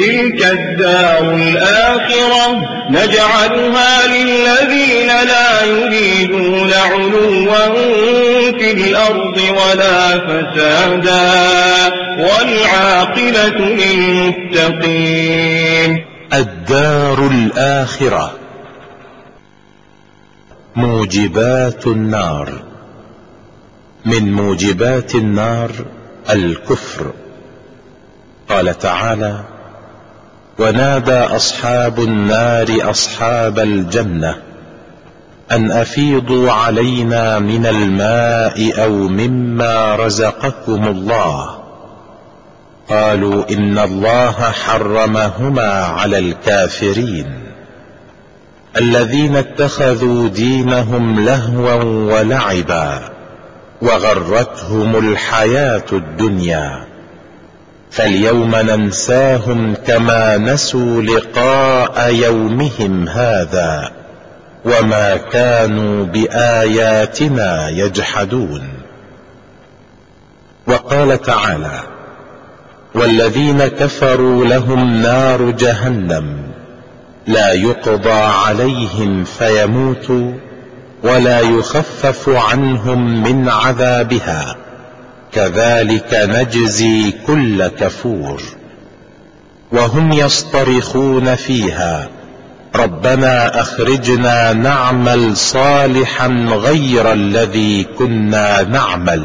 تلك الدار الآخرة نجعلها للذين لا يريدون علوا في الأرض ولا فسادا والعاقبة للمتقين. الدار الآخرة. موجبات النار. من موجبات النار الكفر. قال تعالى: ونادى أصحاب النار أصحاب الجنة أن أفيضوا علينا من الماء أو مما رزقكم الله، قالوا إن الله حرمهما على الكافرين الذين اتخذوا دينهم لهوا ولعبا وغرتهم الحياة الدنيا، فاليوم ننساهم كما نسوا لقاء يومهم هذا وما كانوا بآياتنا يجحدون. وقال تعالى: والذين كفروا لهم نار جهنم لا يقضى عليهم فيموتوا ولا يخفف عنهم من عذابها كذلك نجزي كل كفور. وهم يصطرخون فيها: ربنا أخرجنا نعمل صالحا غير الذي كنا نعمل،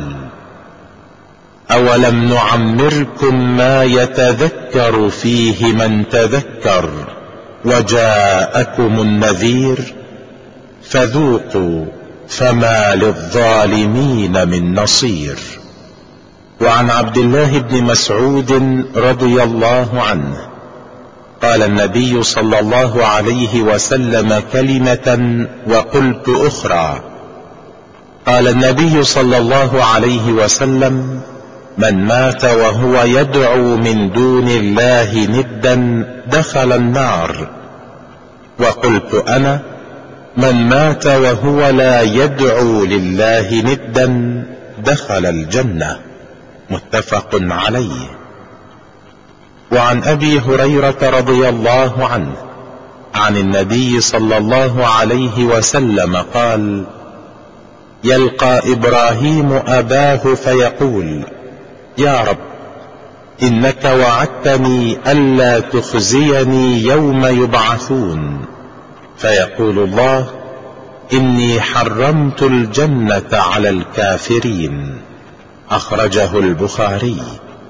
أولم نعمركم ما يتذكر فيه من تذكر وجاءكم النذير، فذوقوا فما للظالمين من نصير. وعن عبد الله بن مسعود رضي الله عنه قال النبي صلى الله عليه وسلم كلمة وقلت أخرى. قال النبي صلى الله عليه وسلم: من مات وهو يدعو من دون الله ندا دخل النار. وقلت أنا: من مات وهو لا يدعو لله ندا دخل الجنة. متفق عليه. وعن أبي هريرة رضي الله عنه عن النبي صلى الله عليه وسلم قال: يلقى إبراهيم أباه فيقول: يا رب، إنك وعدتني ألا تخزيني يوم يبعثون. فيقول الله: إني حرمت الجنة على الكافرين. أخرجه البخاري.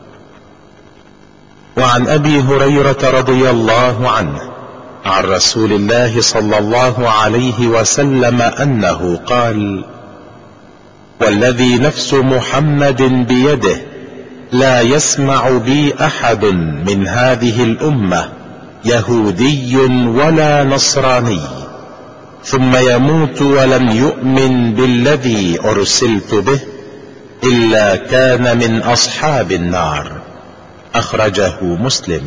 وعن أبي هريرة رضي الله عنه عن رسول الله صلى الله عليه وسلم أنه قال: والذي نفس محمد بيده لا يسمع بي أحد من هذه الأمة يهودي ولا نصراني ثم يموت ولم يؤمن بالذي أرسلت به إلا كان من أصحاب النار. أخرجه مسلم.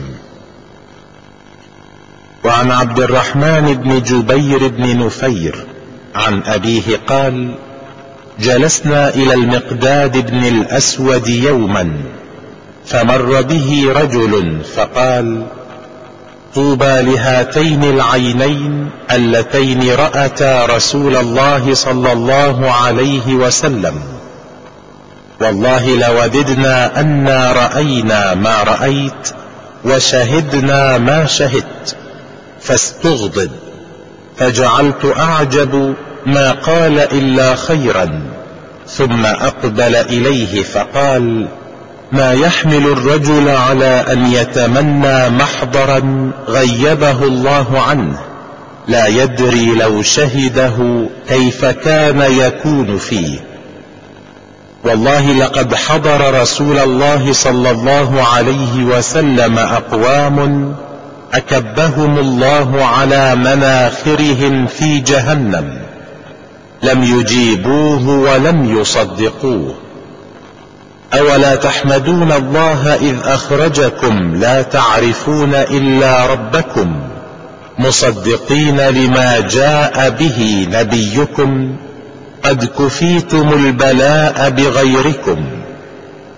وعن عبد الرحمن بن جبير بن نفير عن أبيه قال: جلسنا إلى المقداد بن الأسود يوما فمر به رجل فقال: طوبى لهاتين العينين اللتين رأتا رسول الله صلى الله عليه وسلم، والله لوددنا أنا رأينا ما رأيت وشهدنا ما شهدت. فاستغضب، فجعلت أعجب ما قال إلا خيرا، ثم أقبل إليه فقال: ما يحمل الرجل على أن يتمنى محضرا غيبه الله عنه لا يدري لو شهده كيف كان يكون فيه. والله لقد حضر رسول الله صلى الله عليه وسلم أقوام أكبهم الله على مناخرهم في جهنم لم يجيبوه ولم يصدقوه. أولا تحمدون الله إذ أخرجكم لا تعرفون إلا ربكم مصدقين لما جاء به نبيكم قد كفيتم البلاء بغيركم.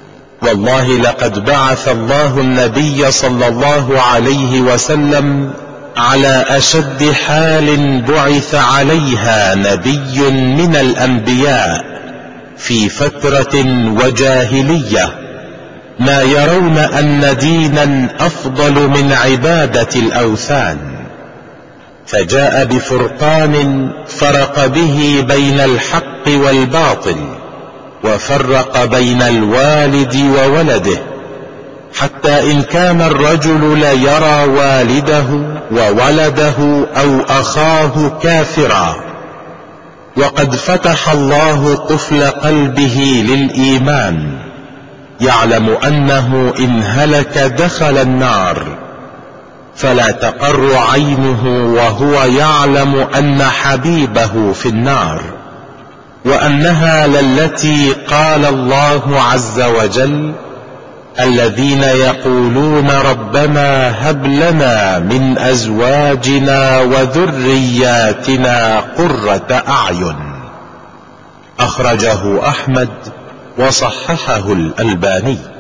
والله لقد بعث الله النبي صلى الله عليه وسلم على أشد حال بعث عليها نبي من الأنبياء في فترة وجاهلية، ما يرون أن دينا أفضل من عبادة الأوثان، فجاء بفرقان فرق به بين الحق والباطل، وفرق بين الوالد وولده، حتى إن كان الرجل ليرى والده وولده أو أخاه كافرا، وقد فتح الله قفل قلبه للإيمان، يعلم أنه إن هلك دخل النار، فلا تقر عينه وهو يعلم أن حبيبه في النار، وأنها للتي قال الله عز وجل: الذين يقولون ربنا هب لنا من أزواجنا وذرياتنا قرة أعين. أخرجه أحمد وصححه الألباني.